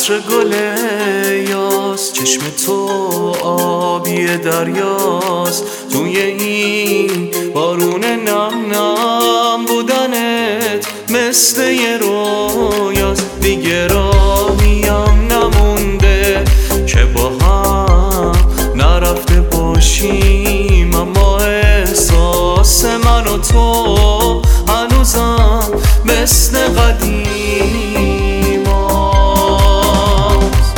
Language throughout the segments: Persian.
عطر گل یاس، چشم تو آبی دریاست. توی این بارون نم نم بودنت مثل یه رویاست. دیگه راهیم نمونده که با هم نرفته باشیم، اما احساس من و تو هنوزم مثل قدیم هست.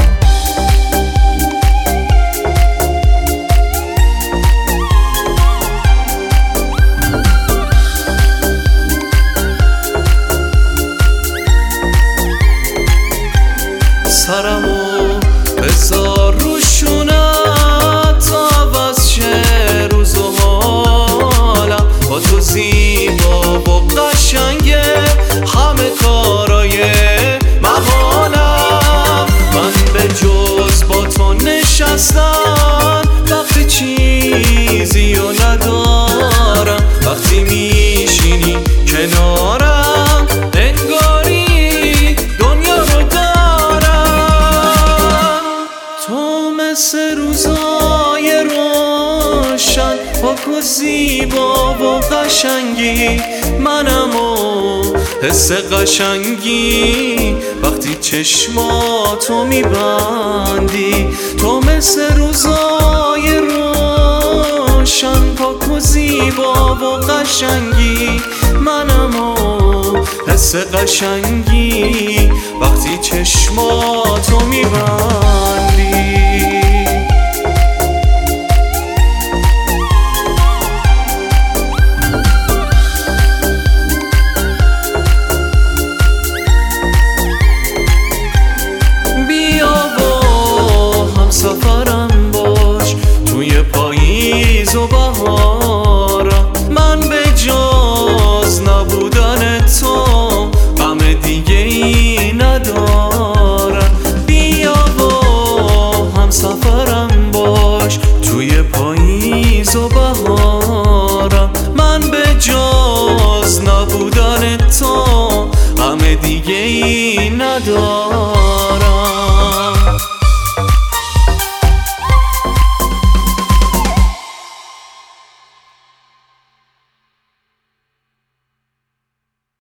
سرمو بذار رو شونت تا عوض شه روز و حالم، با تو زیبا و قشنگه همه کارای محالم. من به جز با تو نشستن وقتی چیزی رو ندارم، وقتی میشینی کنارم انگاری دنیا رو دارم. تو مثل روزای روشن پاک و زیبا و قشنگی، منم و حس قشنگی وقتی چشماتو میبندی. تو مثل روزای روشن پاک و زیبا و قشنگی، منم و حس قشنگی وقتی چشماتو میبندی. سفرم باش توی پاییز و بهارم، من به جز نبودن تو غم دیگه ای ندارم. بیا با هم سفرم باش توی پاییز و بهارم، من به جز نبودن تو غم دیگه ای ندارم.